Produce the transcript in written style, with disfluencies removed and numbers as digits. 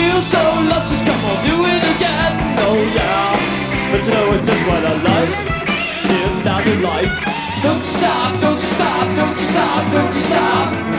feel so lost, just come on, do it again. Oh yeah, but you know it's just what I like. Dim down the light. Don't stop, don't stop, don't stop, don't stop.